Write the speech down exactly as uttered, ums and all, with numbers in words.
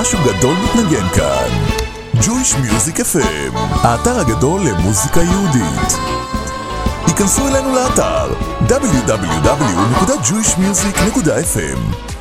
משהו גדול מתנגן כאן. Jewish Music אף אם, האתר הגדול למוזיקה יהודית. היכנסו אלינו לאתר דאבליו דאבליו דאבליו נקודה ג'ויש מיוזיק נקודה אף אם.